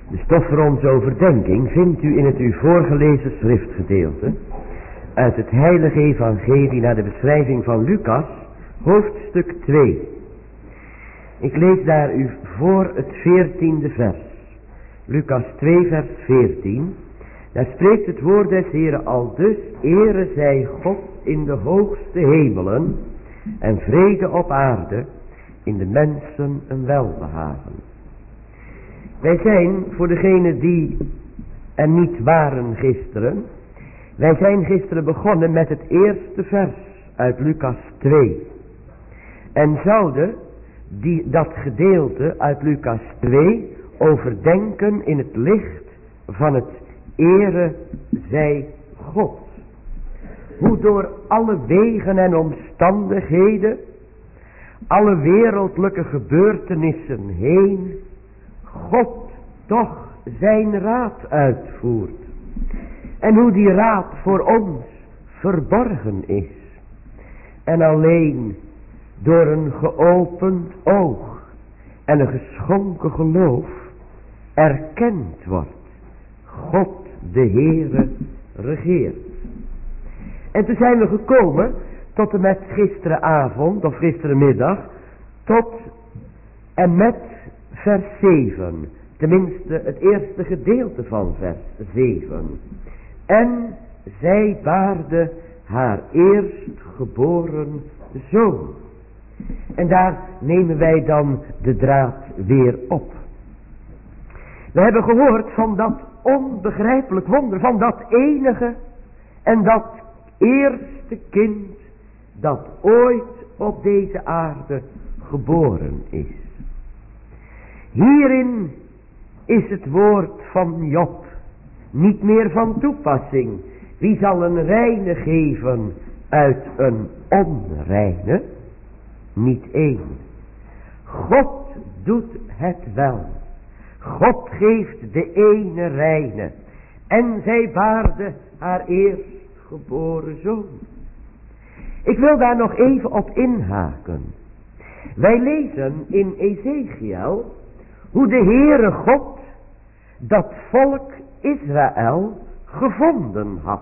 De stof voor onze overdenking vindt u in het u voorgelezen schriftgedeelte uit het heilige evangelie naar de beschrijving van Lucas, hoofdstuk 2. Ik lees daar u voor het 14e vers. Lucas 2 vers 14. Daar spreekt het woord des Heeren aldus: Ere zij God in de hoogste hemelen en vrede op aarde in de mensen een welbehagen. Wij zijn, voor degenen die er niet waren gisteren, wij zijn gisteren begonnen met het eerste vers uit Lucas 2. En zouden dat gedeelte uit Lucas 2 overdenken in het licht van het Ere zij God. Hoe door alle wegen en omstandigheden, alle wereldlijke gebeurtenissen heen, God toch zijn raad uitvoert. En hoe die raad voor ons verborgen is. En alleen door een geopend oog en een geschonken geloof erkend wordt: God de Heere regeert. En toen zijn we gekomen tot en met gisterenavond of gisterenmiddag tot en met vers 7. Tenminste het eerste gedeelte van vers 7. En zij baarde haar eerstgeboren zoon. En daar nemen wij dan de draad weer op. We hebben gehoord van dat onbegrijpelijk wonder, van dat enige en dat eerste kind dat ooit op deze aarde geboren is. Hierin is het woord van Job niet meer van toepassing. Wie zal een reine geven uit een onreine? Niet één. God doet het wel. God geeft de ene reine. En zij baarde haar eerstgeboren zoon. Ik wil daar nog even op inhaken. Wij lezen in Ezekiel hoe de Heere God dat volk Israël gevonden had.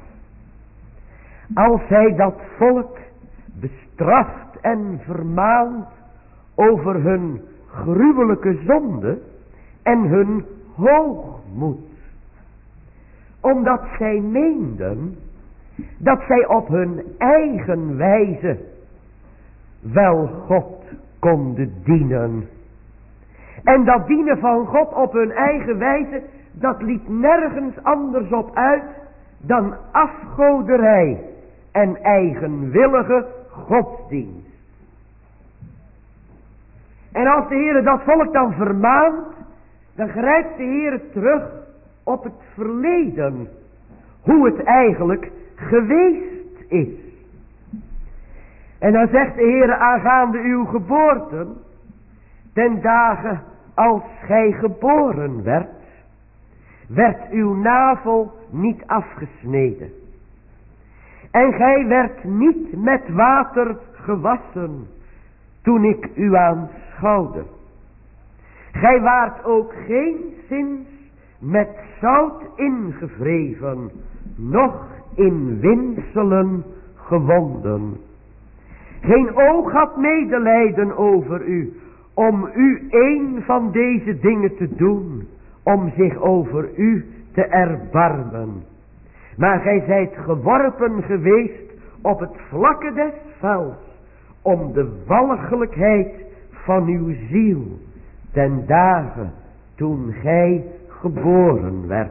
Als hij dat volk bestraft en vermaant over hun gruwelijke zonde en hun hoogmoed. Omdat zij meenden dat zij op hun eigen wijze wel God konden dienen. En dat dienen van God op hun eigen wijze, dat liep nergens anders op uit dan afgoderij en eigenwillige godsdienst. En als de Heer dat volk dan vermaant, dan grijpt de Heer terug op het verleden, hoe het eigenlijk geweest is. En dan zegt de Heer aangaande uw geboorten: ten dagen als gij geboren werd uw navel niet afgesneden. En gij werd niet met water gewassen toen ik u aanschouwde. Gij waart ook geenszins met zout ingewreven, noch in winselen gewonden. Geen oog had medelijden over u, om u een van deze dingen te doen, om zich over u te erbarmen. Maar gij zijt geworpen geweest op het vlakke des velds, om de walgelijkheid van uw ziel, ten dagen toen gij geboren werd.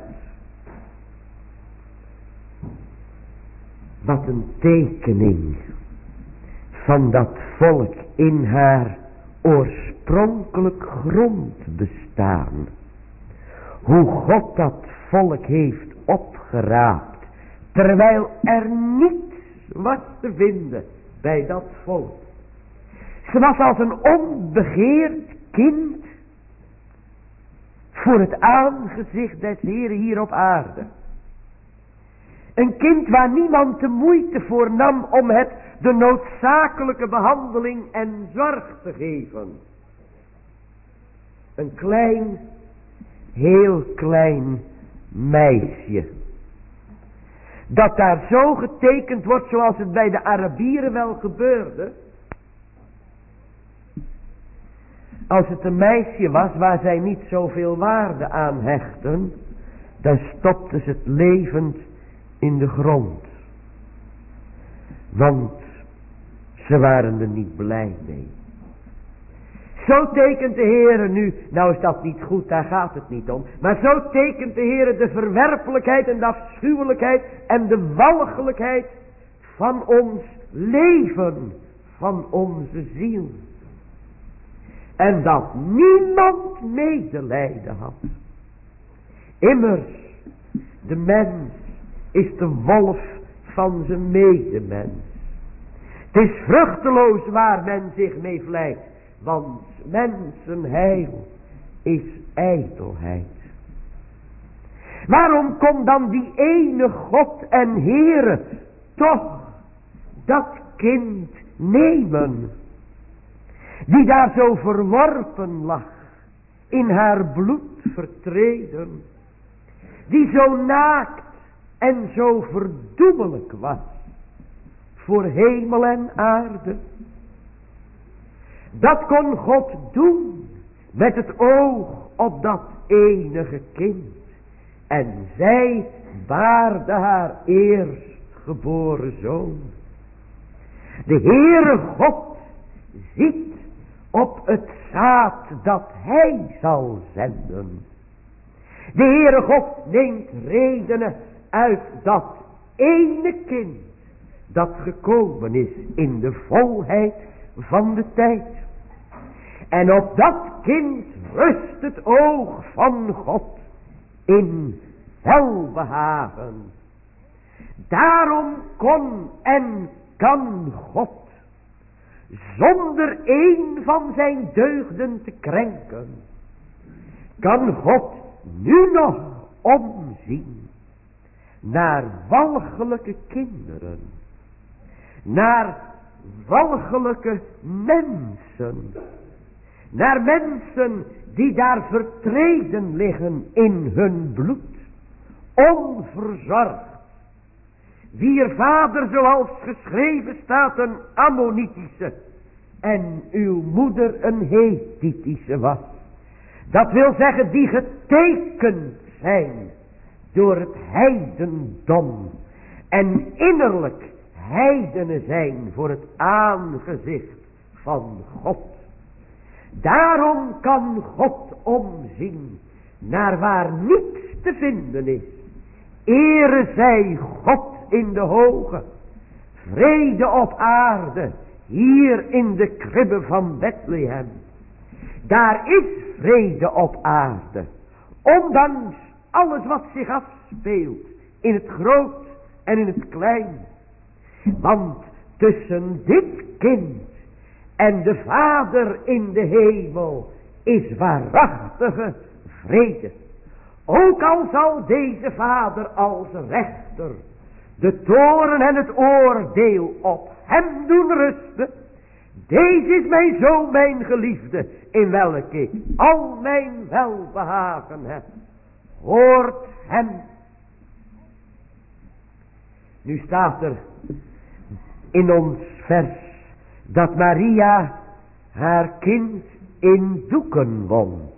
Wat een tekening van dat volk in haar oorspronkelijk grondbestaan. Hoe God dat volk heeft opgeraapt, terwijl er niets was te vinden bij dat volk. Ze was als een onbegeerd kind voor het aangezicht des Heeren hier op aarde. Een kind waar niemand de moeite voor nam om het de noodzakelijke behandeling en zorg te geven. Een klein, heel klein meisje. Dat daar zo getekend wordt zoals het bij de Arabieren wel gebeurde. Als het een meisje was waar zij niet zoveel waarde aan hechten, dan stopten ze het levend in de grond. Want ze waren er niet blij mee. Zo tekent de Heere nu, nou is dat niet goed, daar gaat het niet om. Maar zo tekent de Heere de verwerpelijkheid en de afschuwelijkheid en de walgelijkheid van ons leven, van onze ziel. En dat niemand medelijden had. Immers, de mens is de wolf van zijn medemens. Het is vruchteloos waar men zich mee vlijt, want mensenheil is ijdelheid. Waarom kon dan die ene God en Heere toch dat kind nemen, die daar zo verworpen lag, in haar bloed vertreden, die zo naakt en zo verdoemelijk was voor hemel en aarde? Dat kon God doen met het oog op dat enige kind. En zij baarde haar eerstgeboren zoon. De Heere God ziet op het zaad dat hij zal zenden. De Heere God neemt redenen uit dat ene kind dat gekomen is in de volheid van de tijd. En op dat kind rust het oog van God in welbehagen. Daarom kon en kan God, zonder een van zijn deugden te krenken, kan God nu nog omzien naar walgelijke kinderen, naar walgelijke mensen, naar mensen die daar vertreden liggen in hun bloed, onverzorgd, wier vader, zoals geschreven staat, een Ammonitische en uw moeder een Hethitische was. Dat wil zeggen, die getekend zijn door het heidendom en innerlijk heidenen zijn voor het aangezicht van God. Daarom kan God omzien naar waar niets te vinden is. Ere zij God in de hoge, vrede op aarde, hier in de kribbe van Bethlehem. Daar is vrede op aarde, ondanks alles wat zich afspeelt, in het groot en in het klein. Want tussen dit kind en de Vader in de hemel is waarachtige vrede. Ook al zal deze Vader als rechter de toorn en het oordeel op hem doen rusten. Deze is mijn zoon, mijn geliefde, in welke ik al mijn welbehagen heb. Hoort hem. Nu staat er in ons vers dat Maria haar kind in doeken wond.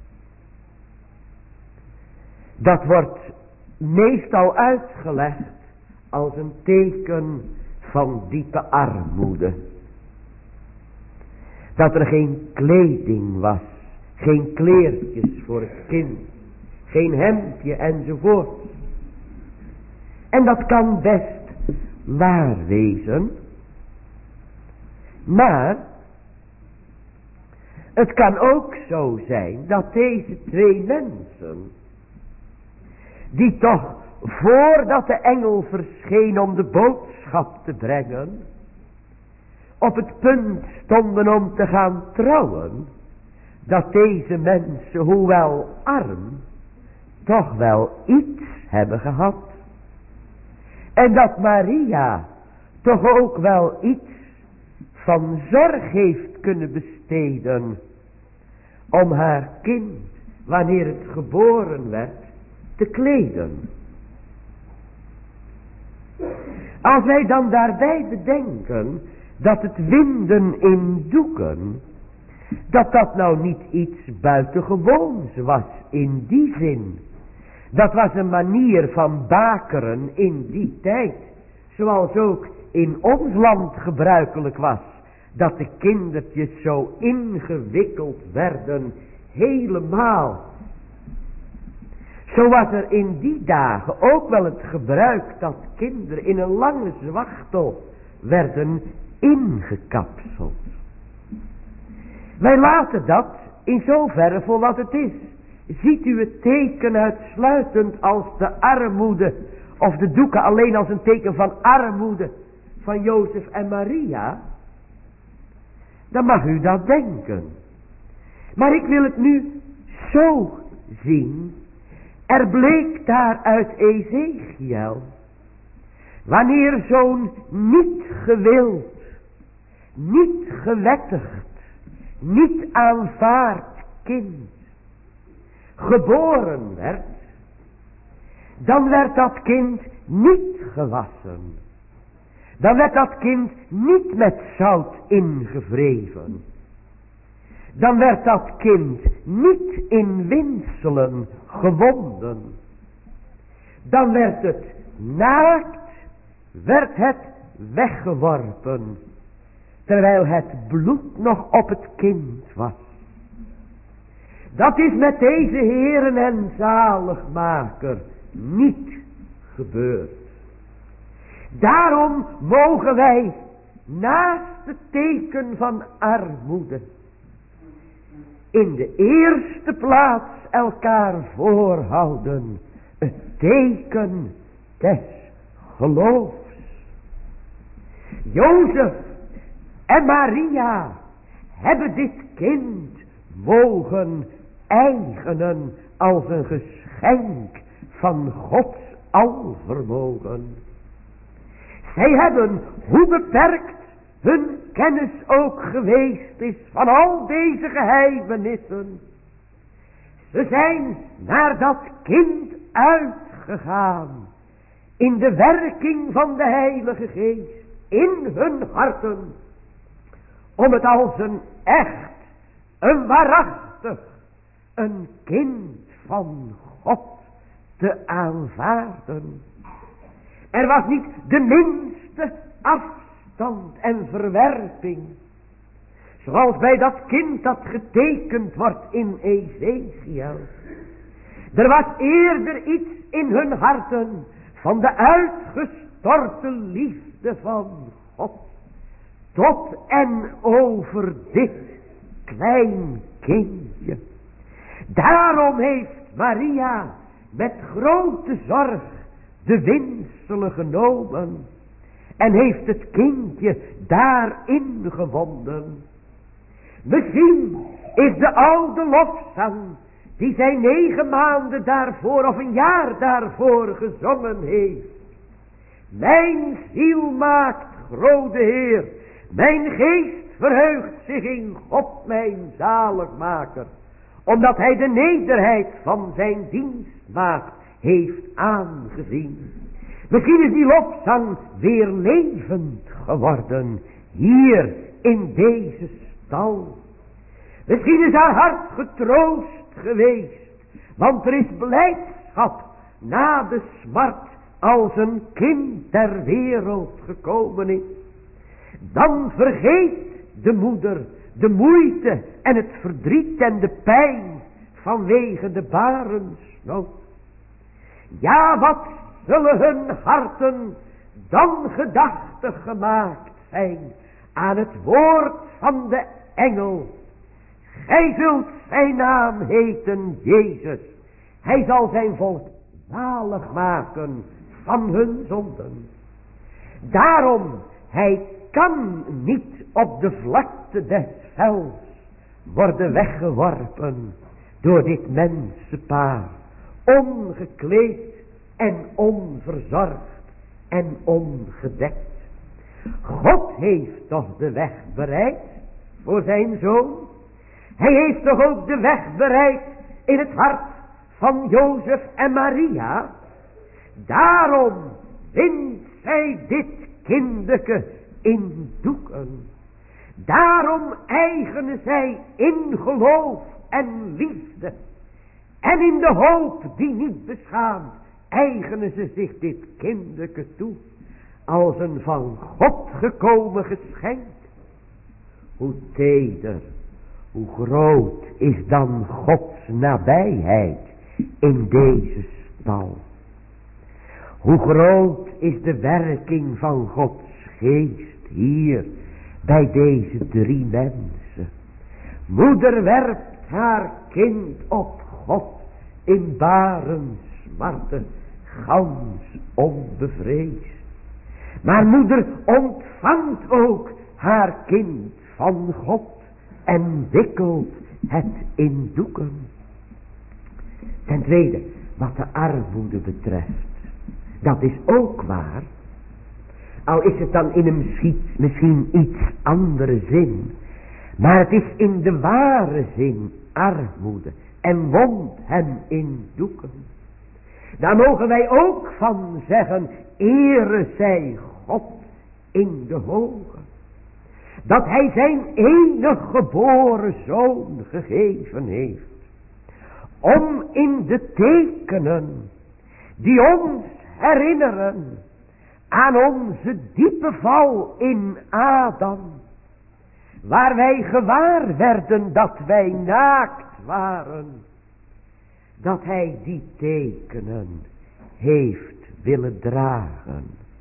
Dat wordt meestal uitgelegd als een teken van diepe armoede. Dat er geen kleding was, geen kleertjes voor het kind, geen hemdje enzovoort. En dat kan best waar wezen. Maar het kan ook zo zijn dat deze twee mensen, die toch voordat de engel verscheen om de boodschap te brengen, op het punt stonden om te gaan trouwen, dat deze mensen, hoewel arm, toch wel iets hebben gehad. En dat Maria toch ook wel iets van zorg heeft kunnen besteden om haar kind wanneer het geboren werd, te kleden. Als wij dan daarbij bedenken dat het winden in doeken, dat nou niet iets buitengewoons was in die zin. Dat was een manier van bakeren in die tijd. Zoals ook in ons land gebruikelijk was. Dat de kindertjes zo ingewikkeld werden. Helemaal. Zo was er in die dagen ook wel het gebruik dat kinderen in een lange zwachtel werden ingekapseld. Wij laten dat in zoverre voor wat het is. Ziet u het teken uitsluitend als de armoede, of de doeken alleen als een teken van armoede van Jozef en Maria, dan mag u dat denken. Maar ik wil het nu zo zien. Er bleek daar uit Ezechiel, wanneer zo'n niet gewild, niet gewettigd, niet aanvaard kind geboren werd, dan werd dat kind niet gewassen. Dan werd dat kind niet met zout ingewreven. Dan werd dat kind niet in winselen gewonden. Dan werd het naakt, werd het weggeworpen, terwijl het bloed nog op het kind was. Dat is met deze Heeren en Zaligmaker niet gebeurd. Daarom mogen wij naast het teken van armoede in de eerste plaats elkaar voorhouden het teken des geloofs. Jozef en Maria hebben dit kind mogen eigenen als een geschenk van Gods alvermogen. Zij hebben, hoe beperkt hun kennis ook geweest is van al deze geheimenissen, ze zijn naar dat kind uitgegaan in de werking van de Heilige Geest in hun harten, om het als een echt, een waarachtig, een kind van God te aanvaarden. Er was niet de minste afstand en verwerping, zoals bij dat kind dat getekend wordt in Ezechiel. Er was eerder iets in hun harten van de uitgestorte liefde van God, tot en over dit klein kindje. Daarom heeft Maria met grote zorg de winselen genomen en heeft het kindje daarin gewonden. Misschien is de oude lofzang die zij 9 maanden daarvoor of een jaar daarvoor gezongen heeft. Mijn ziel maakt grote Heer, mijn geest verheugt zich in God mijn zaligmaker, omdat hij de nederheid van zijn dienstmaagd heeft aangezien. Misschien is die lofzang weer levend geworden hier in deze stal. Misschien is haar hart getroost geweest, want er is blijdschap na de smart als een kind ter wereld gekomen is. Dan vergeet de moeder de moeite en het verdriet en de pijn vanwege de barensnood. Ja, wat zullen hun harten dan gedachtig gemaakt zijn aan het woord van de engel. Gij zult zijn naam heten Jezus. Hij zal zijn volk zalig maken van hun zonden. Daarom, hij kan niet op de vlakte des velds worden weggeworpen door dit mensenpaar, ongekleed en onverzorgd en ongedekt. God heeft toch de weg bereid voor zijn zoon. Hij heeft toch ook de weg bereid in het hart van Jozef en Maria. Daarom windt zij dit kinderke in doeken. Daarom eigenen zij in geloof en liefde en in de hoop die niet beschaamt, eigenen ze zich dit kinderke toe als een van God gekomen geschenk. Hoe teder, hoe groot is dan Gods nabijheid in deze stal. Hoe groot is de werking van Gods geest hier bij deze 3 mensen. Moeder werpt haar kind op God in baren smarten, gans onbevreesd. Maar moeder ontvangt ook haar kind van God en wikkelt het in doeken. Ten tweede, wat de armoede betreft, dat is ook waar. Al is het dan in een misschien iets andere zin. Maar het is in de ware zin armoede en wond hem in doeken. Daar mogen wij ook van zeggen, ere zij God in de hoge. Dat hij zijn enige geboren zoon gegeven heeft. Om in de tekenen die ons herinneren aan onze diepe val in Adam. Waar wij gewaar werden dat wij naakt waren. Dat hij die tekenen heeft willen dragen.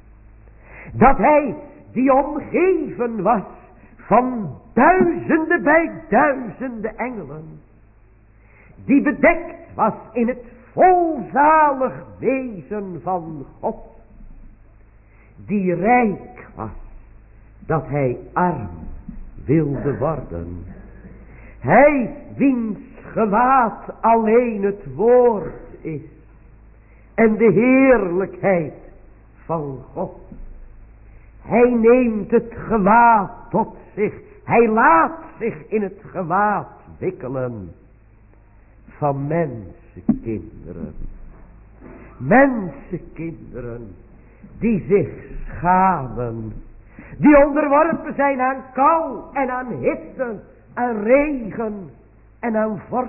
Dat hij die omgeven was van duizenden bij duizenden engelen. Die bedekt was in het volzalig wezen van God. Die rijk was dat hij arm wilde worden. Hij wiens gewaad alleen het woord is. En de heerlijkheid van God. Hij neemt het gewaad tot zich. Hij laat zich in het gewaad wikkelen van mensenkinderen. Mensenkinderen die zich schamen. Die onderworpen zijn aan kou en aan hitte, aan regen en aan vorst.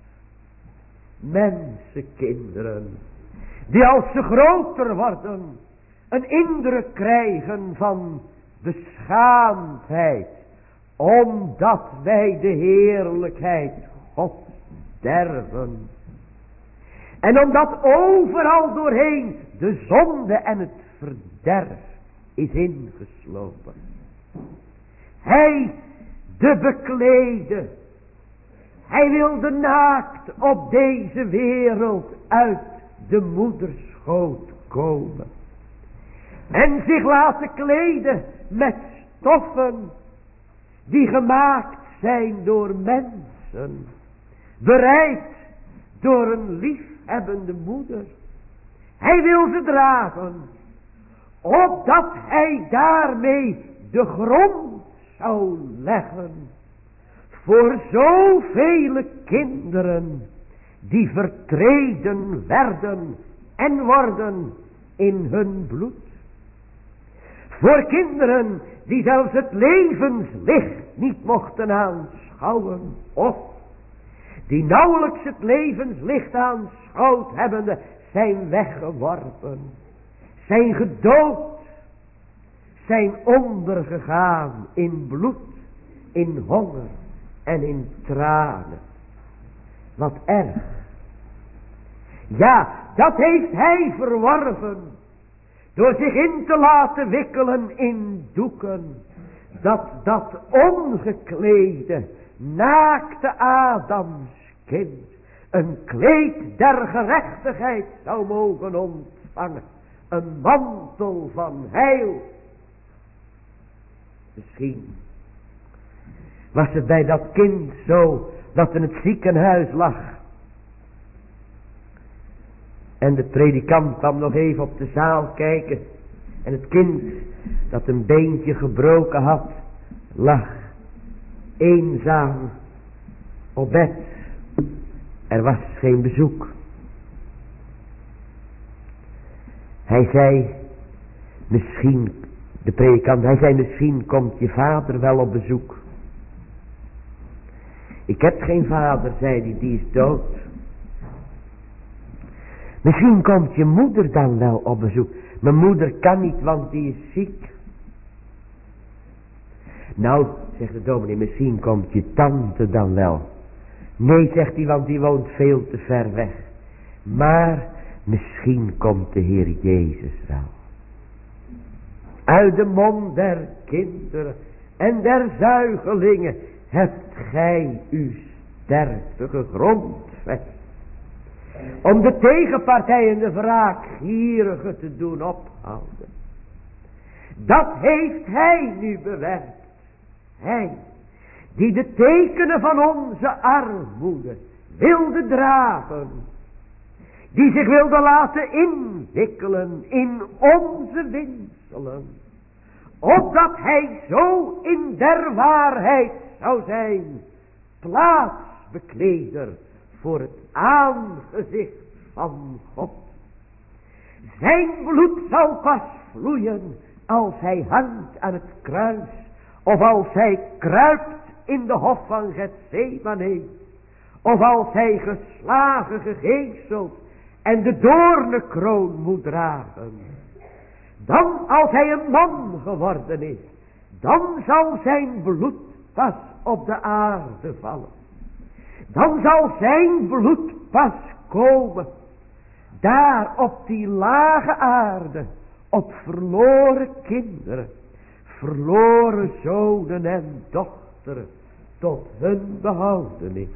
Mensenkinderen die als ze groter worden een indruk krijgen van beschaamdheid. Omdat wij de heerlijkheid Gods derven. En omdat overal doorheen de zonde en het verderf is ingeslopen. Hij, de beklede, hij wilde naakt op deze wereld uit de moederschoot komen. En zich laten kleden met stoffen die gemaakt zijn door mensen. Bereid door een liefhebbende moeder. Hij wil ze dragen. Opdat hij daarmee de grond zou leggen. Voor zoveel kinderen die vertreden werden en worden in hun bloed. Voor kinderen die zelfs het levenslicht niet mochten aanschouwen. Of die nauwelijks het levenslicht aanschouwd hebbende zijn weggeworpen. Zijn gedood. Zijn ondergegaan in bloed, in honger en in tranen. Wat erg. Ja, dat heeft hij verworven. Door zich in te laten wikkelen in doeken. Dat ongeklede, naakte Adamskind een kleed der gerechtigheid zou mogen ontvangen. Een mantel van heil. Misschien was het bij dat kind zo dat in het ziekenhuis lag. En de predikant kwam nog even op de zaal kijken. En het kind dat een beentje gebroken had, lag eenzaam op bed. Er was geen bezoek. Hij zei, misschien, de predikant, hij zei, misschien komt je vader wel op bezoek. Ik heb geen vader, zei hij, die is dood. Misschien komt je moeder dan wel op bezoek. Mijn moeder kan niet, want die is ziek. Nou, zegt de dominee, misschien komt je tante dan wel. Nee, zegt hij, want die woont veel te ver weg. Maar misschien komt de Heer Jezus wel. Uit de mond der kinderen en der zuigelingen hebt gij uw stervige grondvest. Om de tegenpartij en de wraakgierige te doen ophouden. Dat heeft hij nu bewerkt. Hij, die de tekenen van onze armoede wilde dragen. Die zich wilde laten inwikkelen in onze winselen. Opdat hij zo in der waarheid zou zijn. Plaatsbekleder voor het aangezicht van God. Zijn bloed zal pas vloeien als hij hangt aan het kruis. Of als hij kruipt in de hof van Getsemane. Of als hij geslagen, gegeeseld en de doornenkroon moet dragen. Dan als hij een man geworden is, dan zal zijn bloed pas op de aarde vallen. Dan zal zijn bloed pas komen. Daar op die lage aarde, op verloren kinderen, verloren zonen en dochteren, tot hun behoudenis.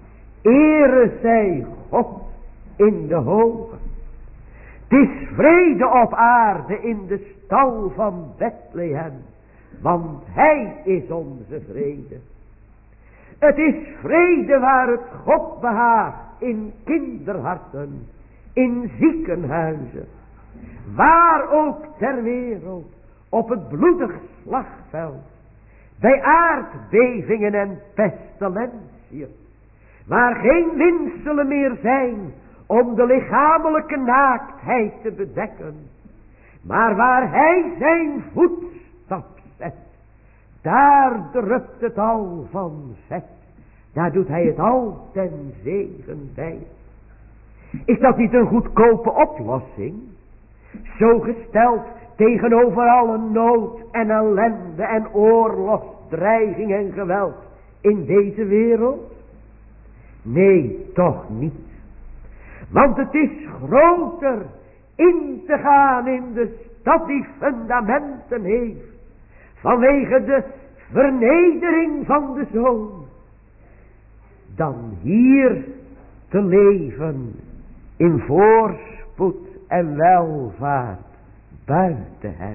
Ere zij God in de hoge. Het is vrede op aarde in de stal van Bethlehem, want hij is onze vrede. Het is vrede waar het God behaagt in kinderharten, in ziekenhuizen, waar ook ter wereld, op het bloedig slagveld, bij aardbevingen en pestilentiën, waar geen winselen meer zijn om de lichamelijke naaktheid te bedekken, maar waar hij zijn voetstap zet, daar drupt het al van vet. Daar doet hij het al ten zegen bij. Is dat niet een goedkope oplossing? Zo gesteld tegenover alle nood en ellende en oorlog, dreiging en geweld in deze wereld? Nee, toch niet. Want het is groter in te gaan in de stad die fundamenten heeft. Vanwege de vernedering van de Zoon. Dan hier te leven in voorspoed en welvaart buiten hem.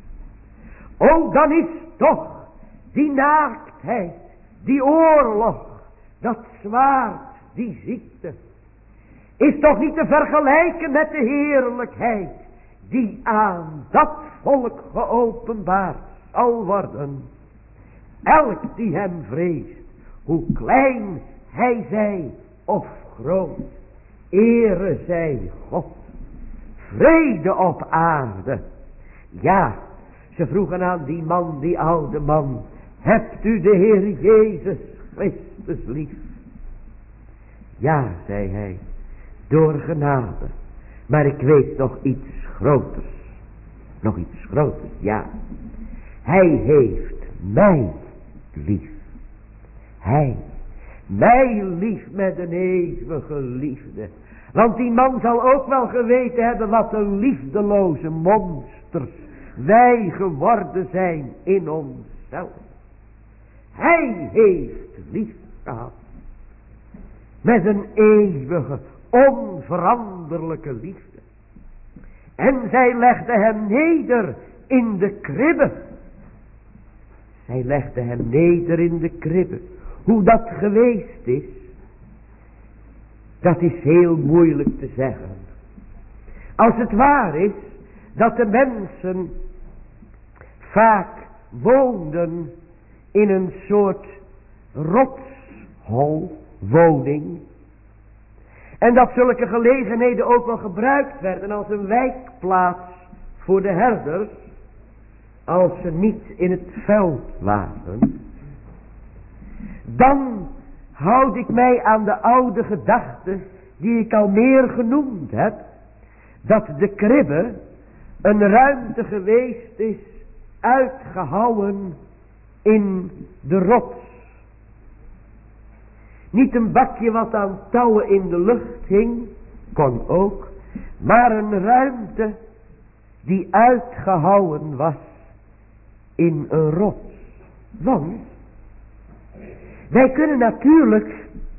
O, dan is toch die naaktheid, die oorlog, dat zwaard, die ziekte, is toch niet te vergelijken met de heerlijkheid die aan dat volk geopenbaard zal worden. Elk die hem vreest, hoe klein hij zij of groot, ere zij God. Vrede op aarde. Ja, ze vroegen aan die man, die oude man, hebt u de Heer Jezus Christus lief? Ja, zei hij, door genade. Maar ik weet nog iets groters. Nog iets groters, ja. Hij heeft mij lief. Hij, mij lief met een eeuwige liefde. Want die man zal ook wel geweten hebben wat een liefdeloze monsters wij geworden zijn in onszelf. Hij heeft lief gehad. Met een eeuwige, onveranderlijke liefde. En zij legde hem neder in de kribbe. Zij legde hem neder in de kribbe. Hoe dat geweest is, dat is heel moeilijk te zeggen. Als het waar is dat de mensen vaak woonden in een soort rotshol woning, En dat zulke gelegenheden ook wel gebruikt werden als een wijkplaats voor de herders, als ze niet in het veld waren. Dan houd ik mij aan de oude gedachte die ik al meer genoemd heb, dat de kribbe een ruimte geweest is uitgehouwen in de rots. Niet een bakje wat aan touwen in de lucht hing, kon ook, maar een ruimte die uitgehouwen was in een rots. Want wij kunnen natuurlijk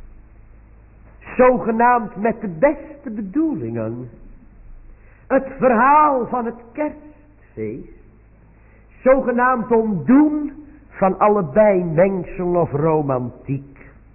zogenaamd met de beste bedoelingen het verhaal van het kerstfeest zogenaamd ontdoen van allebei mengsel of romantiek.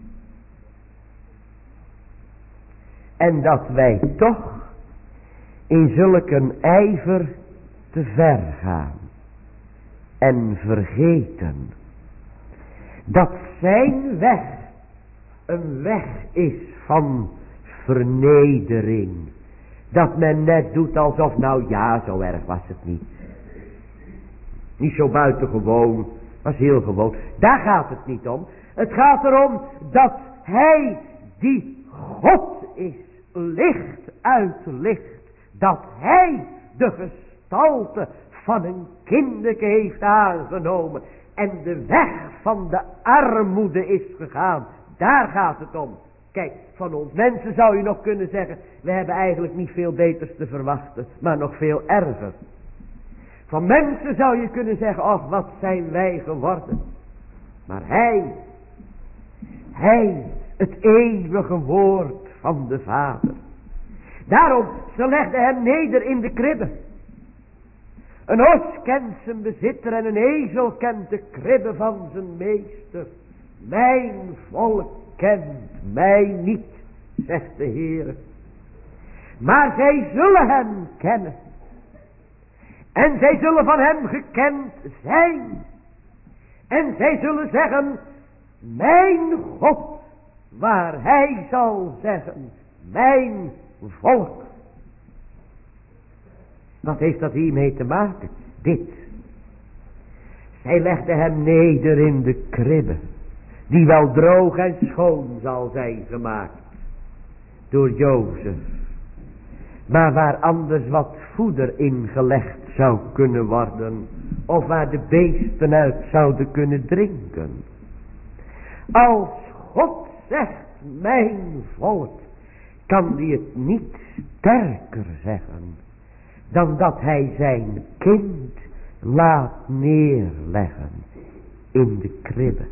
En dat wij toch in zulke een ijver te ver gaan en vergeten dat zijn weg een weg is van vernedering. Dat men net doet alsof, nou ja, zo erg was het niet. Niet zo buitengewoon, was heel gewoon. Daar gaat het niet om. Het gaat erom dat hij die God is, licht uit licht. Dat hij de gestalte van een kinderke heeft aangenomen. En de weg van de armoede is gegaan. Daar gaat het om. Kijk, van ons mensen zou je nog kunnen zeggen, we hebben eigenlijk niet veel beters te verwachten, maar nog veel erger. Van mensen zou je kunnen zeggen, ach, wat zijn wij geworden. Maar hij, het eeuwige woord van de Vader. Daarom, ze legden hem neder in de kribbe. Een os kent zijn bezitter en een ezel kent de kribbe van zijn meester. Mijn volk kent mij niet, zegt de Heer. Maar zij zullen hem kennen. En zij zullen van hem gekend zijn. En zij zullen zeggen, mijn God, waar hij zal zeggen, mijn volk. Wat heeft dat hiermee te maken? Dit. Zij legde hem neder in de kribbe, die wel droog en schoon zal zijn gemaakt door Jozef, maar waar anders wat voeder ingelegd zou kunnen worden, of waar de beesten uit zouden kunnen drinken. Als God zegt, mijn volk, kan die het niet sterker zeggen dan dat hij zijn kind laat neerleggen in de kribbe.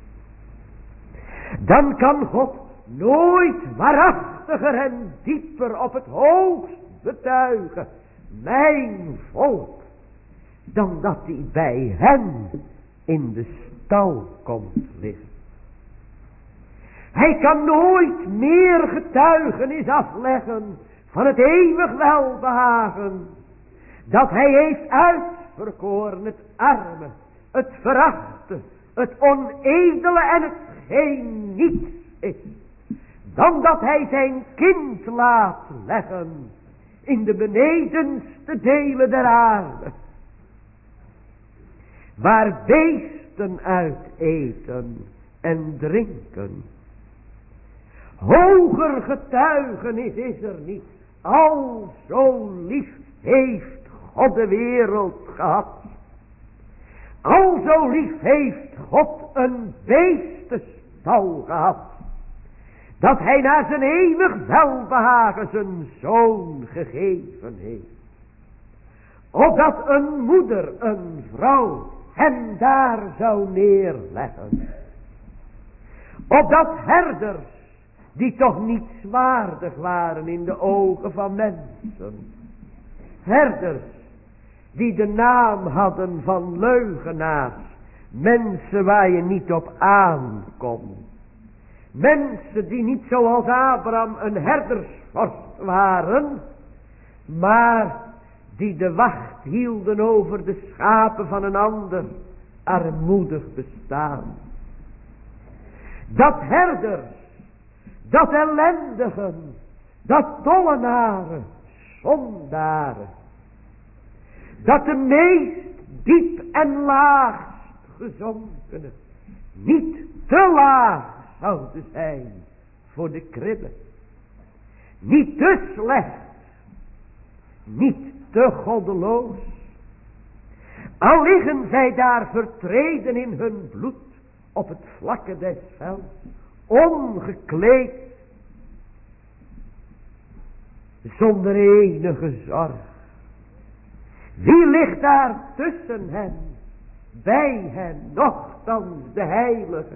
Dan kan God nooit waarachtiger en dieper op het hoogst betuigen, mijn volk, dan dat hij bij hen in de stal komt liggen. Hij kan nooit meer getuigenis afleggen van het eeuwig welbehagen dat hij heeft uitverkoren, het arme, het verachte, het onedele en het geen niets is, dan dat hij zijn kind laat leggen in de benedenste delen der aarde, waar beesten uit eten en drinken. Hoger getuigenis is er niet. Al zo lief heeft God de wereld gehad. Al zo lief heeft God een beestenstal gehad, dat hij naar zijn eeuwig welbehagen zijn zoon gegeven heeft. Opdat een moeder, een vrouw, hem daar zou neerleggen. Opdat herders, die toch niets waardig waren in de ogen van mensen. Herders, die de naam hadden van leugenaars. Mensen waar je niet op aankomt. Mensen die niet zoals Abraham een herdersvorst waren, maar die de wacht hielden over de schapen van een ander armoedig bestaan. Dat herders, dat ellendigen, dat tollenaren, zondaren, dat de meest diep en laagst gezonkene niet te laag zouden zijn voor de kribbe. Niet te slecht, niet te goddeloos. Al liggen zij daar vertreden in hun bloed op het vlakke des velds, ongekleed, zonder enige zorg. Wie ligt daar tussen hen, bij hen, nochtans de heilige?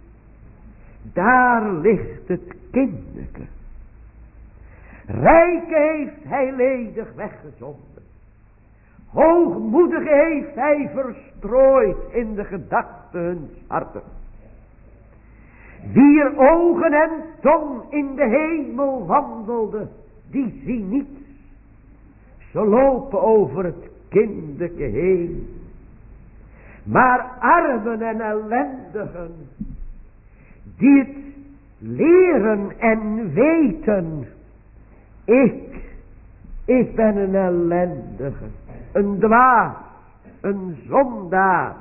Daar ligt het kindeke. Rijke heeft hij ledig weggezonden. Hoogmoedige heeft hij verstrooid in de gedachten huns harten. Wier ogen en tong in de hemel wandelde, die zien niets. Ze lopen over het kindeke heen. Maar armen en ellendigen, die het leren en weten. Ik ben een ellendige, een dwaas, een zondaar.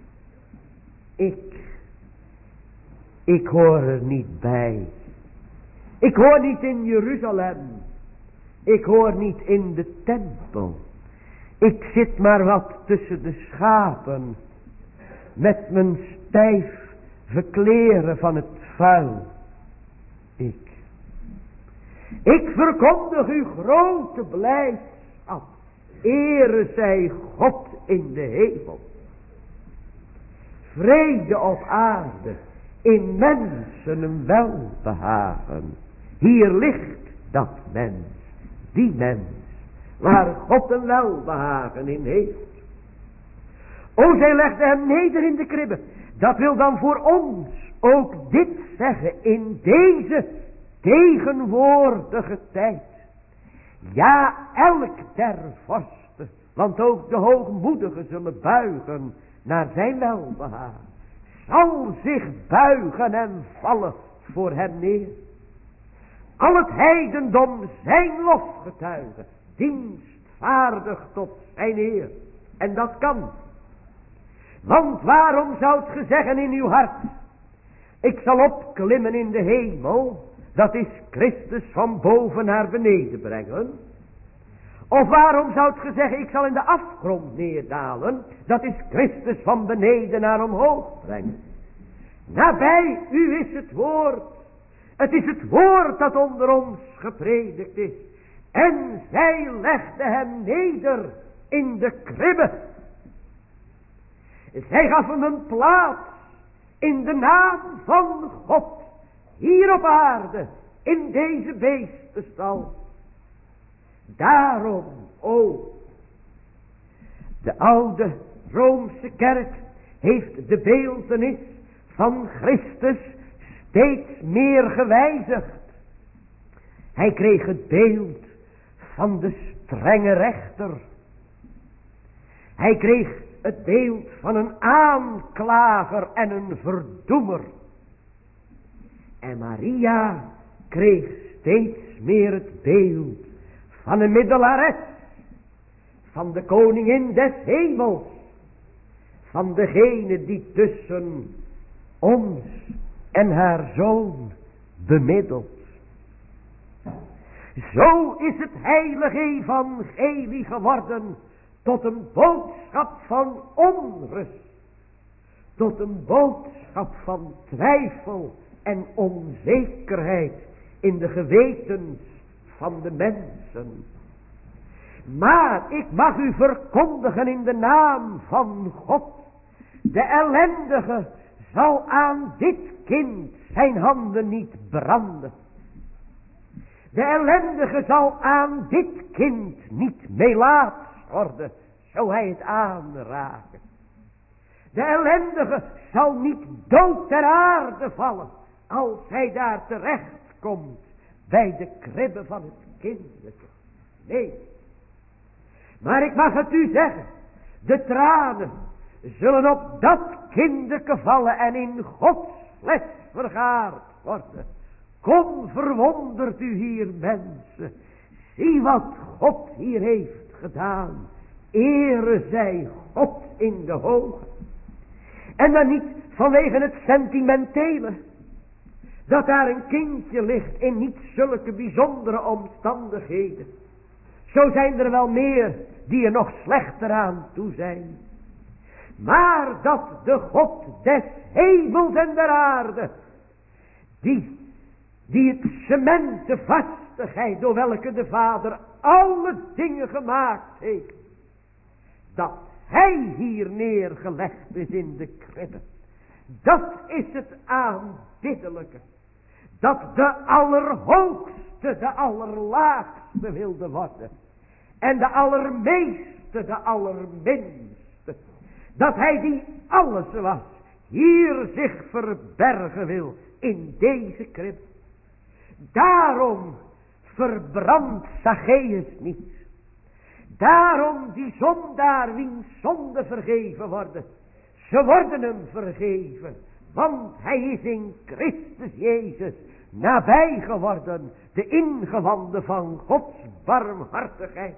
Ik hoor er niet bij. Ik hoor niet in Jeruzalem. Ik hoor niet in de tempel. Ik zit maar wat tussen de schapen, met mijn stijf verkleren van het vuil. Ik verkondig uw grote blijdschap. Ere zij God in de hemel. Vrede op aarde, in mensen een welbehagen. Hier ligt dat mens, die mens, waar God een welbehagen in heeft. O, zij legde hem neder in de kribbe. Dat wil dan voor ons ook dit zeggen in deze tegenwoordige tijd. Ja, elk der vorsten, want ook de hoogmoedigen zullen buigen naar zijn welbehagen, zal zich buigen en vallen voor hem neer. Al het heidendom zijn lofgetuigen, dienstvaardig tot zijn eer. En dat kan. Want waarom zoudt ge zeggen in uw hart, ik zal opklimmen in de hemel, dat is Christus van boven naar beneden brengen? Of waarom zoudt ge zeggen, ik zal in de afgrond neerdalen, dat is Christus van beneden naar omhoog brengen? Nabij u is het woord. Het is het woord dat onder ons gepredikt is. En zij legde hem neder in de kribbe. Zij gaf hem een plaats in de naam van God, hier op aarde, in deze beestenstal. Daarom, de oude Roomse kerk heeft de beeltenis van Christus steeds meer gewijzigd. Hij kreeg het beeld van de strenge rechter. Hij kreeg het beeld van een aanklager en een verdoemer. En Maria kreeg steeds meer het beeld van een middelares, van de koningin des hemels, van degene die tussen ons en haar zoon bemiddelt. Zo is het heilige evangelie geworden tot een boodschap van onrust, tot een boodschap van twijfel en onzekerheid in de gewetens van de mensen. Maar ik mag u verkondigen in de naam van God, de ellendige zal aan dit kind zijn handen niet branden. De ellendige zal aan dit kind niet meelaats worden, zo hij het aanraken. De ellendige zal niet dood ter aarde vallen, als hij daar terecht komt bij de kribbe van het kindelijke. Nee. Maar ik mag het u zeggen, de tranen zullen op dat kindelijke vallen en in Gods fles vergaard worden. Kom, verwondert u hier, mensen. Zie wat God hier heeft gedaan. Ere zij God in de hoogte. En dan niet vanwege het sentimentele. Dat daar een kindje ligt in niet zulke bijzondere omstandigheden. Zo zijn er wel meer die er nog slechter aan toe zijn. Maar dat de God des hemels en der aarde, die het cement, de vastigheid door welke de Vader alle dingen gemaakt heeft, dat hij hier neergelegd is in de kribbe. Dat is het aanbiddelijke. Dat de allerhoogste de allerlaagste wilde worden. En de allermeeste de allerminste. Dat hij die alles was, hier zich verbergen wil in deze krib. Daarom verbrandt Zacchaeus niet. Daarom die zondaar wiens zonde vergeven worden. Ze worden hem vergeven. Want hij is in Christus Jezus nabij geworden. De ingewanden van Gods barmhartigheid.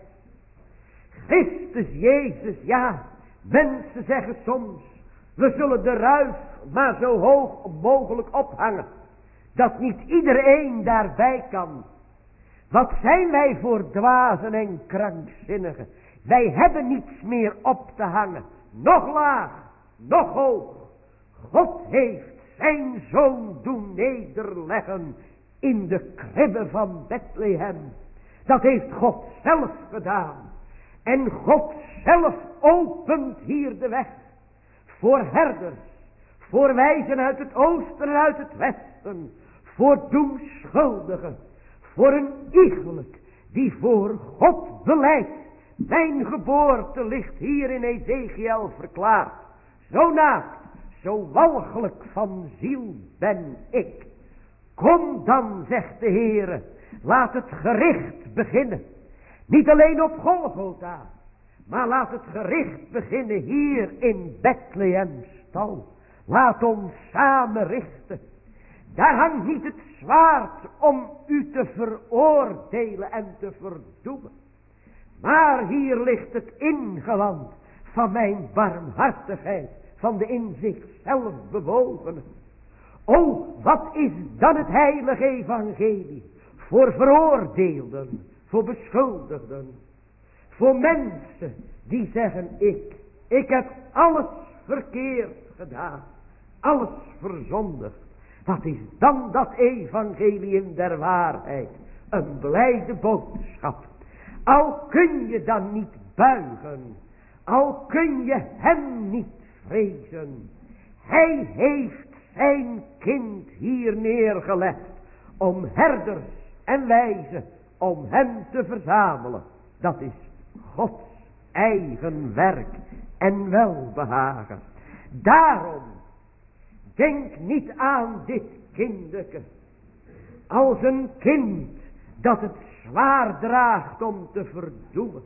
Christus Jezus, ja. Mensen zeggen soms, we zullen de ruif maar zo hoog mogelijk ophangen. Dat niet iedereen daarbij kan. Wat zijn wij voor dwazen en krankzinnigen. Wij hebben niets meer op te hangen. Nog laag, nog hoog. God heeft zijn zoon doen nederleggen in de kribbe van Bethlehem. Dat heeft God zelf gedaan. En God zelf opent hier de weg. Voor herders. Voor wijzen uit het oosten en uit het westen. Voor doemschuldigen. Voor een iegelijk die voor God beleidt. Mijn geboorte ligt hier in Ezekiel verklaard. Zo naakt, zo walgelijk van ziel ben ik. Kom dan, zegt de Heere, laat het gericht beginnen. Niet alleen op Golgotha, maar laat het gericht beginnen hier in Bethlehem stal. Laat ons samen richten. Daar hangt niet het zwaard om u te veroordelen en te verdoemen. Maar hier ligt het ingewand van mijn barmhartigheid, van de in zichzelf bewogene. O, wat is dan het heilige evangelie voor veroordeelden, voor beschuldigden, voor mensen die zeggen ik heb alles verkeerd gedaan, alles verzondigd. Wat is dan dat evangelium der waarheid? Een blijde boodschap. Al kun je dan niet buigen. Al kun je hem niet vrezen. Hij heeft zijn kind hier neergelegd. Om herders en wijzen om hem te verzamelen. Dat is Gods eigen werk en welbehagen. Daarom denk niet aan dit kinderke als een kind dat het zwaar draagt om te verdoemen.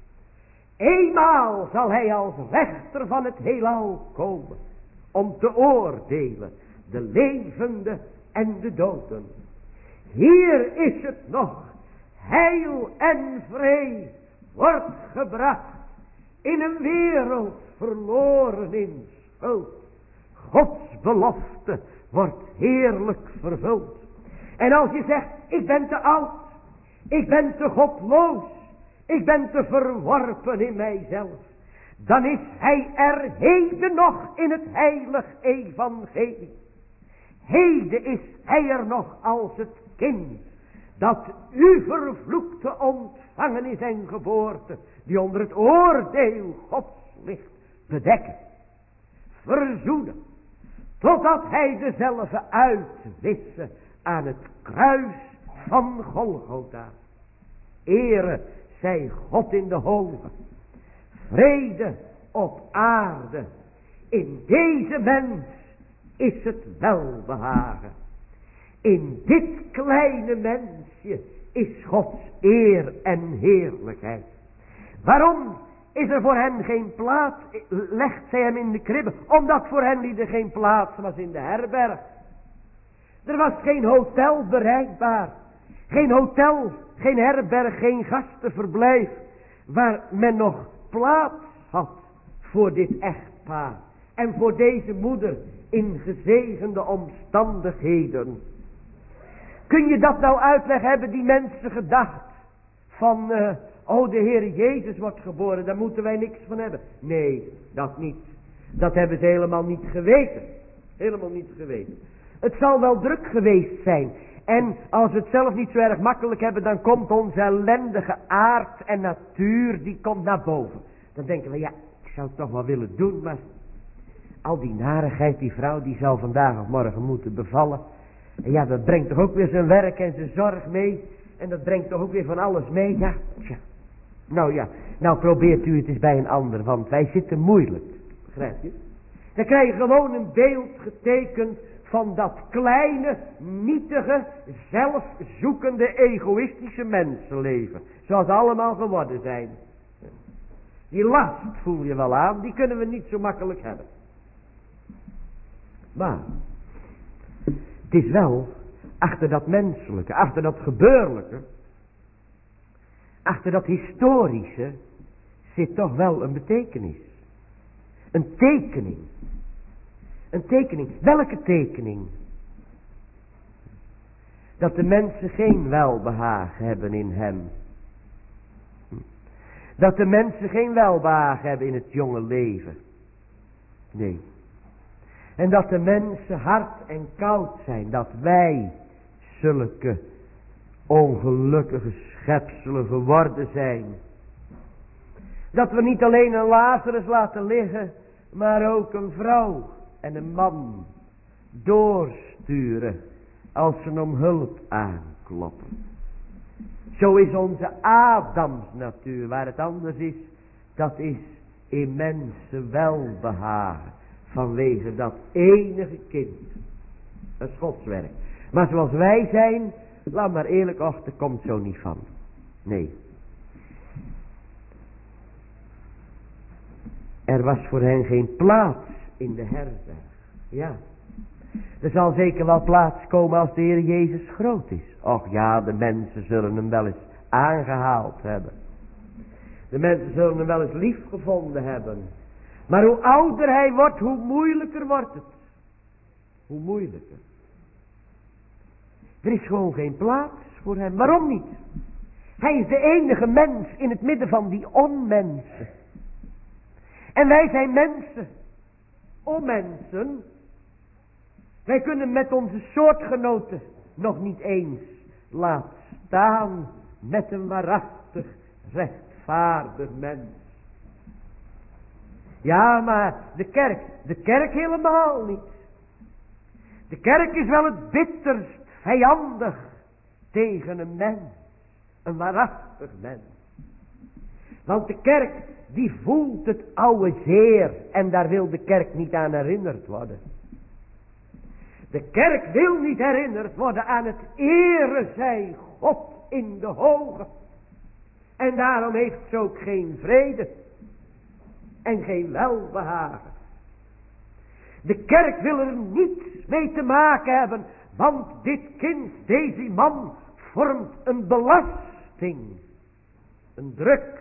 Eenmaal zal hij als rechter van het heelal komen om te oordelen de levenden en de doden. Hier is het nog, heil en vrede wordt gebracht in een wereld verloren in schuld. Gods belofte wordt heerlijk vervuld. En als je zegt, ik ben te oud, ik ben te godloos, ik ben te verworpen in mijzelf, dan is hij er heden nog in het heilig evangelie. Heden is hij er nog als het kind dat u vervloekte ontvangen is en geboorte, die onder het oordeel Gods ligt, bedekken, verzoenen, totdat hij dezelfde uitwisse aan het kruis van Golgotha. Ere zij God in de hoge, vrede op aarde, in deze mens is het welbehagen. In dit kleine mensje is Gods eer en heerlijkheid. Waarom is er voor hen geen plaats? Legt zij hem in de kribbe, omdat voor hen er geen plaats was in de herberg. Er was geen hotel bereikbaar. Geen hotel, geen herberg, geen gastenverblijf. Waar men nog plaats had voor dit echtpaar. En voor deze moeder in gezegende omstandigheden. Kun je dat nou uitleggen? Hebben die mensen gedacht van, de Heer Jezus wordt geboren, daar moeten wij niks van hebben. Nee, dat niet. Dat hebben ze helemaal niet geweten. Helemaal niet geweten. Het zal wel druk geweest zijn. En als we het zelf niet zo erg makkelijk hebben, dan komt onze ellendige aard en natuur, die komt naar boven. Dan denken we, ja, ik zou het toch wel willen doen, maar al die narigheid, die vrouw, die zal vandaag of morgen moeten bevallen. En ja, dat brengt toch ook weer zijn werk en zijn zorg mee. En dat brengt toch ook weer van alles mee. Ja, tja. Nou probeert u het eens bij een ander, want wij zitten moeilijk. Begrijp je? Dan krijg je gewoon een beeld getekend van dat kleine, nietige, zelfzoekende, egoïstische mensenleven. Zoals ze allemaal geworden zijn. Die last voel je wel aan, die kunnen we niet zo makkelijk hebben. Maar het is wel achter dat menselijke, achter dat gebeurlijke, achter dat historische zit toch wel een betekenis. Een tekening. Een tekening. Welke tekening? Dat de mensen geen welbehagen hebben in hem. Dat de mensen geen welbehagen hebben in het jonge leven. Nee. En dat de mensen hard en koud zijn. Dat wij zulke ongelukkige schepselen geworden zijn. Dat we niet alleen een Lazarus laten liggen, maar ook een vrouw en een man doorsturen als ze om hulp aankloppen. Zo is onze Adamsnatuur, waar het anders is, dat is in mensen welbehagen. Vanwege dat enige kind. Dat is Gods werk. Maar zoals wij zijn, laat maar eerlijk, och, er komt zo niet van. Nee. Er was voor hen geen plaats in de herberg. Ja. Er zal zeker wel plaats komen als de Heer Jezus groot is. Och ja, de mensen zullen hem wel eens aangehaald hebben. De mensen zullen hem wel eens lief gevonden hebben. Maar hoe ouder hij wordt, hoe moeilijker wordt het. Hoe moeilijker. Er is gewoon geen plaats voor hem. Waarom niet? Hij is de enige mens in het midden van die onmensen. En wij zijn mensen. Onmensen. Wij kunnen met onze soortgenoten nog niet eens laat staan met een waarachtig rechtvaardig mens. Ja, maar de kerk helemaal niet. De kerk is wel het bitterst vijandig tegen een mens. Een waarachtig mens. Want de kerk die voelt het oude zeer en daar wil de kerk niet aan herinnerd worden. De kerk wil niet herinnerd worden aan het ere zij God in de hoge. En daarom heeft ze ook geen vrede. En geen welbehagen. De kerk wil er niets mee te maken hebben. Want dit kind, deze man, vormt een belasting. Een druk.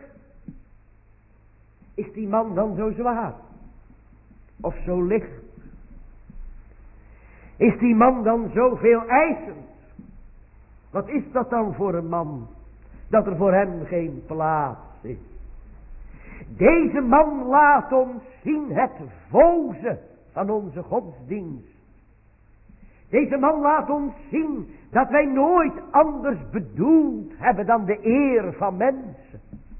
Is die man dan zo zwaar? Of zo licht? Is die man dan zoveel eisend? Wat is dat dan voor een man? Dat er voor hem geen plaats is. Deze man laat ons zien het voze van onze godsdienst. Deze man laat ons zien dat wij nooit anders bedoeld hebben dan de eer van mensen.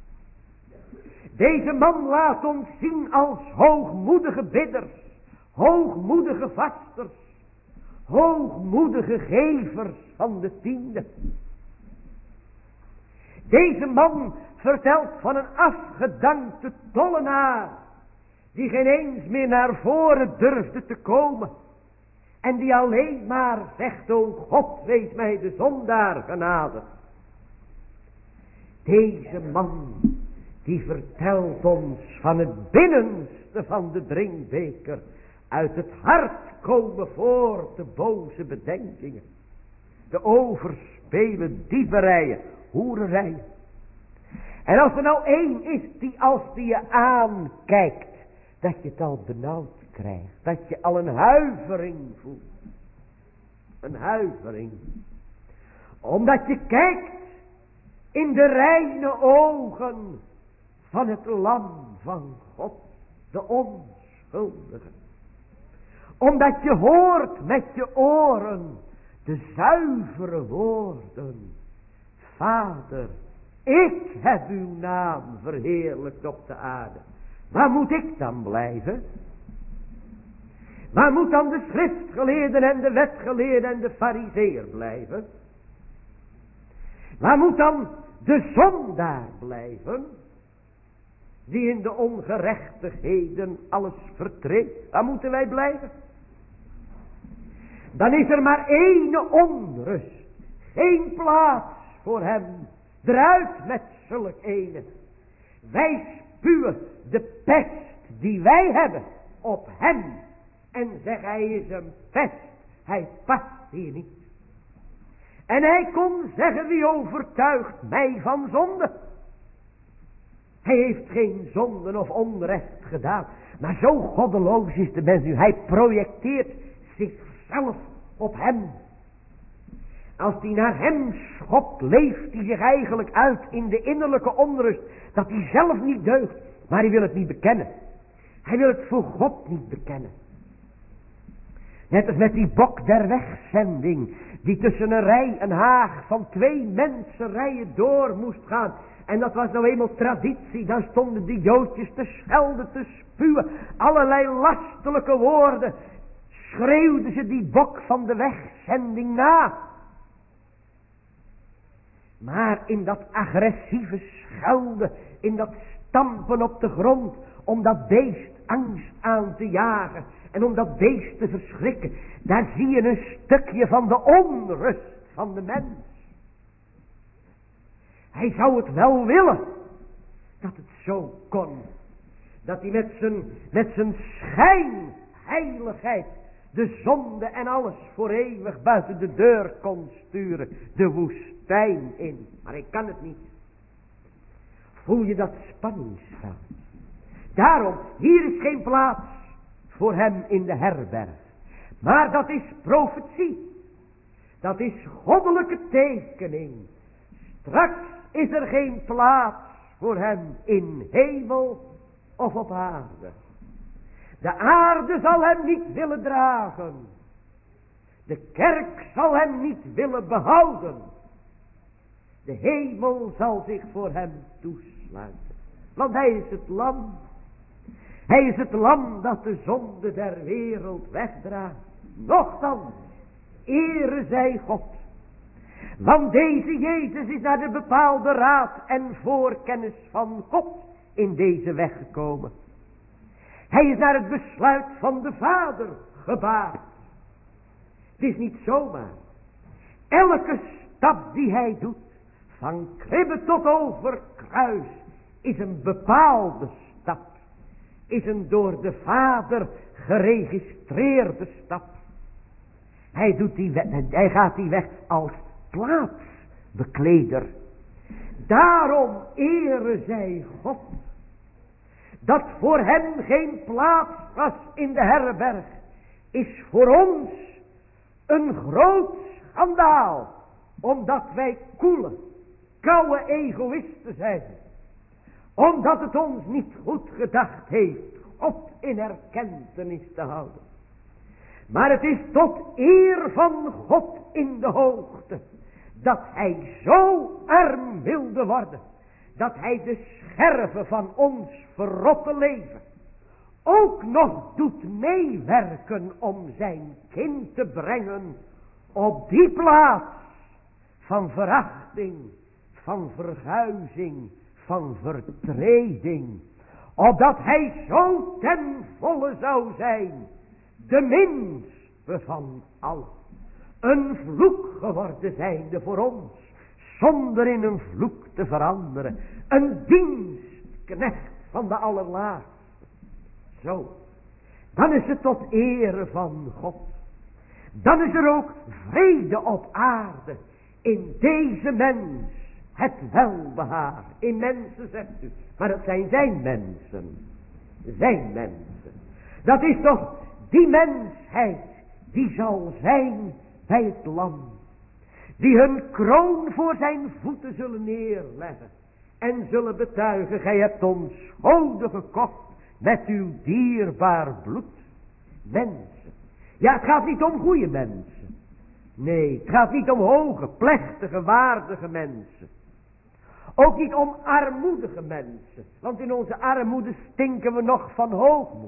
Deze man laat ons zien als hoogmoedige bidders, hoogmoedige vasters, hoogmoedige gevers van de tiende. Deze man vertelt van een afgedankte tollenaar, die geen eens meer naar voren durfde te komen. En die alleen maar zegt, o God, wees mij de zondaar genade. Deze man, die vertelt ons van het binnenste van de drinkbeker. Uit het hart komen voor de boze bedenkingen. De overspelen, dieverijen, hoererijen. En als er nou één is die als die je aankijkt, dat je het al benauwd krijgt. Dat je al een huivering voelt. Een huivering. Omdat je kijkt in de reine ogen van het lam van God. De onschuldige. Omdat je hoort met je oren de zuivere woorden. Vader, ik heb uw naam verheerlijkt op de aarde. Waar moet ik dan blijven? Waar moet dan de schriftgeleerden en de wetgeleerden en de farizeeër blijven? Waar moet dan de zondaar blijven? Die in de ongerechtigheden alles vertreedt. Waar moeten wij blijven? Dan is er maar één onrust. Geen plaats voor hem. Eruit met zulk ene. Wij spuwen de pest die wij hebben op hem. En zeggen hij is een pest. Hij past hier niet. En hij kon zeggen wie overtuigt mij van zonde. Hij heeft geen zonde of onrecht gedaan. Maar zo goddeloos is de mens nu. Hij projecteert zichzelf op hem. Als hij naar hem schopt, leeft hij zich eigenlijk uit in de innerlijke onrust. Dat hij zelf niet deugt. Maar hij wil het niet bekennen. Hij wil het voor God niet bekennen. Net als met die bok der wegzending. Die tussen een haag van 2 mensenrijen door moest gaan. En dat was nou eenmaal traditie. Dan stonden de Joodjes te schelden, te spuwen. Allerlei lastelijke woorden. Schreeuwden ze die bok van de wegzending na. Maar in dat agressieve schelden. In dat stampen op de grond. Om dat beest angst aan te jagen. En om dat beest te verschrikken. Daar zie je een stukje van de onrust van de mens. Hij zou het wel willen. Dat het zo kon. Dat hij met zijn schijnheiligheid. De zonde en alles voor eeuwig buiten de deur kon sturen. De woestijn in. Maar ik kan het niet. Voel je dat spanningsveld? Daarom, hier is geen plaats voor hem in de herberg. Maar dat is profetie. Dat is goddelijke tekening. Straks is er geen plaats voor hem in hemel of op aarde. De aarde zal hem niet willen dragen. De kerk zal hem niet willen behouden. De hemel zal zich voor hem toesluiten. Want hij is het lam. Hij is het lam dat de zonde der wereld wegdraagt. Nochtans, ere zij God. Want deze Jezus is naar de bepaalde raad en voorkennis van God in deze weg gekomen. Hij is naar het besluit van de Vader gebaard. Het is niet zomaar. Elke stap die hij doet, van kribbe tot over kruis, is een bepaalde stap. Is een door de Vader geregistreerde stap. Hij gaat die weg als plaatsbekleder. Daarom ere zij God. Dat voor hem geen plaats was in de herberg, is voor ons een groot schandaal. Omdat wij koele, koude egoïsten zijn. Omdat het ons niet goed gedacht heeft God in erkentenis te houden. Maar het is tot eer van God in de hoogte. Dat hij zo arm wilde worden. Dat hij de scherven van ons verrotte leven ook nog doet meewerken om zijn kind te brengen op die plaats van verachting, van verguizing, van vertreding. Opdat hij zo ten volle zou zijn, de minste van allen. Een vloek geworden zijnde voor ons, zonder in een vloek te veranderen. Een dienstknecht van de allerlaagste. Zo. dan is het tot ere van God. Dan is er ook vrede op aarde. In deze mens het welbehagen. In mensen zegt u, maar dat zijn zijn mensen. Zijn mensen. Dat is toch die mensheid die zal zijn bij het lam. Die hun kroon voor zijn voeten zullen neerleggen. En zullen betuigen, gij hebt ons schone gekocht met uw dierbaar bloed. Mensen. Ja, het gaat niet om goede mensen. Nee, het gaat niet om hoge, plechtige, waardige mensen. Ook niet om armoedige mensen. Want in onze armoede stinken we nog van hoogmoed.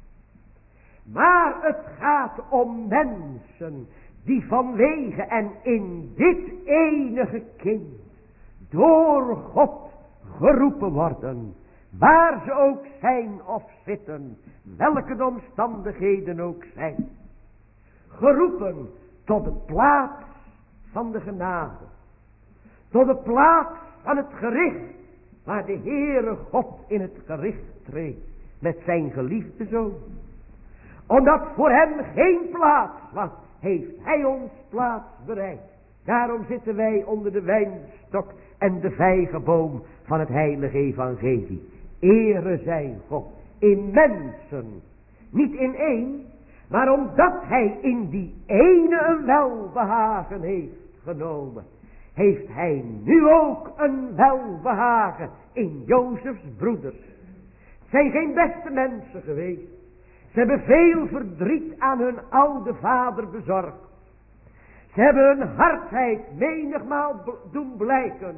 Maar het gaat om mensen die vanwege en in dit enige kind door God geroepen worden. Waar ze ook zijn of zitten. Welke de omstandigheden ook zijn. Geroepen tot de plaats van de genade. Tot de plaats van het gericht. Waar de Heere God in het gericht treedt. Met zijn geliefde zoon. Omdat voor hem geen plaats was. Heeft hij ons plaats bereid. Daarom zitten wij onder de wijnstok en de vijgenboom van het heilige evangelie. Ere zij God. In mensen. Niet in één. Maar omdat hij in die ene een welbehagen heeft genomen. Heeft hij nu ook een welbehagen in Jozefs broeders. Het zijn geen beste mensen geweest. Ze hebben veel verdriet aan hun oude vader bezorgd. Ze hebben hun hardheid menigmaal doen blijken.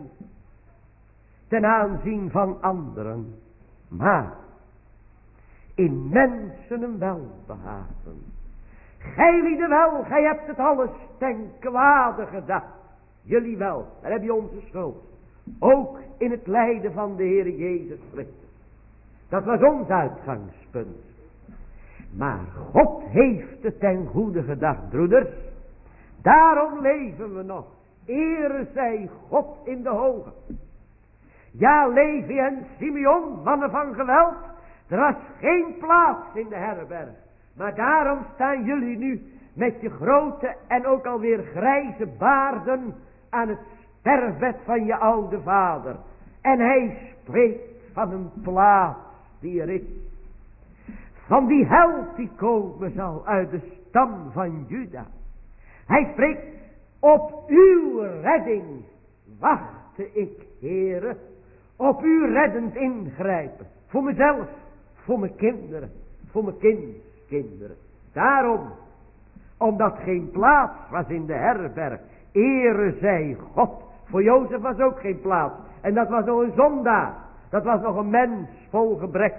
Ten aanzien van anderen. Maar in mensen een welbehagen. Gij lieden wel, gij hebt het alles ten kwade gedacht. Jullie wel, daar heb je onze schuld. Ook in het lijden van de Heer Jezus Christus. Dat was ons uitgangspunt. Maar God heeft het ten goede gedacht, broeders. Daarom leven we nog. Ere zij God in de hoge. Ja, Levi en Simeon, mannen van geweld. Er was geen plaats in de herberg. Maar daarom staan jullie nu met je grote en ook alweer grijze baarden aan het sterfbed van je oude vader. En hij spreekt van een plaats die er is. Van die held die komen zal uit de stam van Juda. Hij spreekt, op uw redding wachtte ik, Heere. Op uw reddend ingrijpen. Voor mezelf, voor mijn kinderen, voor mijn kindskinderen. Daarom, omdat geen plaats was in de herberg. Ere zij God. Voor Jozef was ook geen plaats. En dat was nog een zondaar. Dat was nog een mens vol gebrek.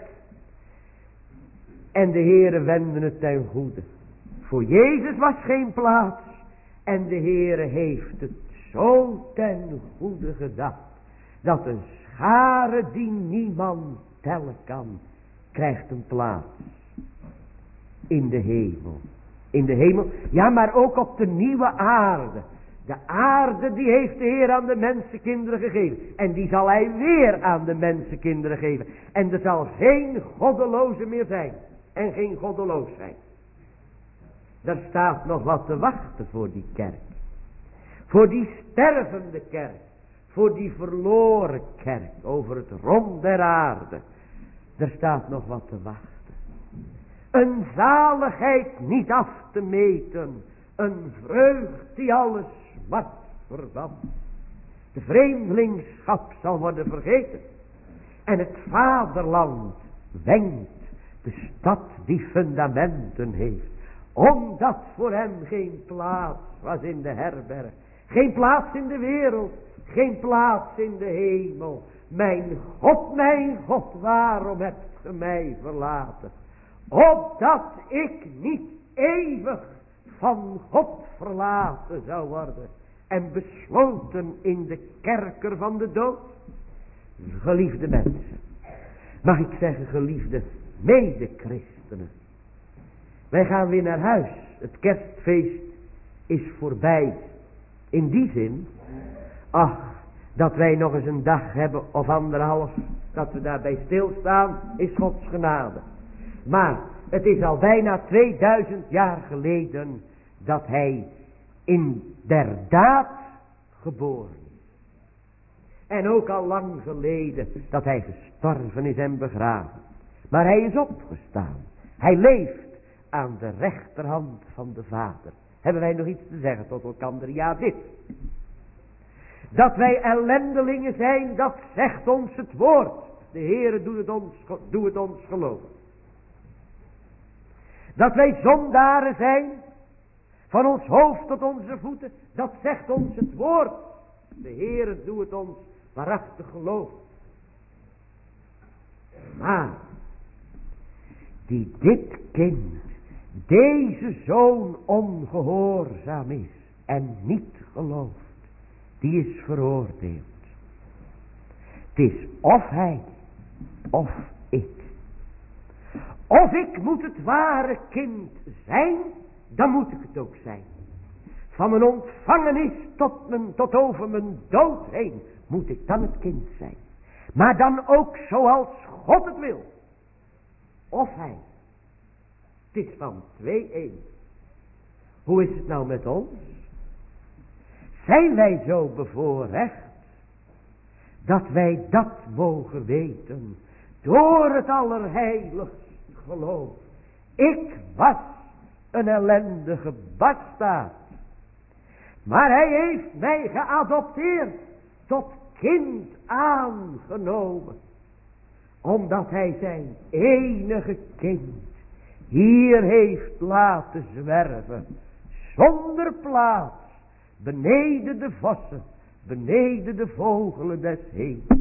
En de Heere wendde het ten goede. Voor Jezus was geen plaats. En de Heere heeft het zo ten goede gedacht. Dat een schare die niemand tellen kan. Krijgt een plaats. In de hemel. In de hemel. Ja, maar ook op de nieuwe aarde. De aarde die heeft de Heer aan de mensenkinderen gegeven. En die zal hij weer aan de mensenkinderen geven. En er zal geen goddeloze meer zijn. En geen goddeloosheid. Er staat nog wat te wachten voor die kerk. Voor die stervende kerk. Voor die verloren kerk. Over het rond der aarde. Er staat nog wat te wachten. Een zaligheid niet af te meten. Een vreugd die alles smart verbant. De vreemdelingschap zal worden vergeten. En het vaderland wenkt. De stad die fundamenten heeft. Omdat voor hem geen plaats was in de herberg. Geen plaats in de wereld. Geen plaats in de hemel. Mijn God, waarom hebt ge mij verlaten? Opdat ik niet eeuwig van God verlaten zou worden. En besloten in de kerker van de dood. Geliefde mensen. Mag ik zeggen geliefde mede-christenen. Wij gaan weer naar huis. Het kerstfeest is voorbij. In die zin. Ach, dat wij nog eens een dag hebben of anderhalf. Dat we daarbij stilstaan is Gods genade. Maar Het is al bijna 2000 jaar geleden dat hij inderdaad geboren is. En ook al lang geleden dat hij gestorven is en begraven. Maar hij is opgestaan. Hij leeft aan de rechterhand van de Vader. Hebben wij nog iets te zeggen tot elkaar? Ja, dit. Dat wij ellendelingen zijn, dat zegt ons het woord. De Heere doe het ons geloven. Dat wij zondaren zijn, van ons hoofd tot onze voeten, dat zegt ons het woord. De Heere doe het ons waarachtig geloven. Maar, die dit kind, deze zoon ongehoorzaam is en niet gelooft, die is veroordeeld. Het is of hij, of ik. Of ik moet het ware kind zijn, dan moet ik het ook zijn. Van mijn ontvangenis tot over mijn dood heen moet ik dan het kind zijn. Maar dan ook zoals God het wil. Of hij. Het is van 2-1. Hoe is het nou met ons? Zijn wij zo bevoorrecht dat wij dat mogen weten door het allerheiligst geloof. Ik was een ellendige bastaard, maar hij heeft mij geadopteerd, tot kind aangenomen, omdat hij zijn enige kind hier heeft laten zwerven, zonder plaats, beneden de vossen, beneden de vogelen des hemels.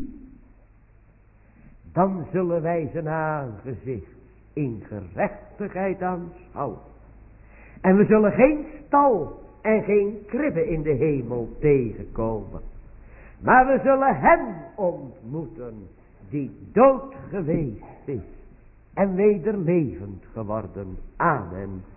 Dan zullen wij zijn aangezicht in gerechtigheid aanschouwen. En we zullen geen stal en geen kribbe in de hemel tegenkomen. Maar we zullen hem ontmoeten die dood geweest is en weder levend geworden. Amen.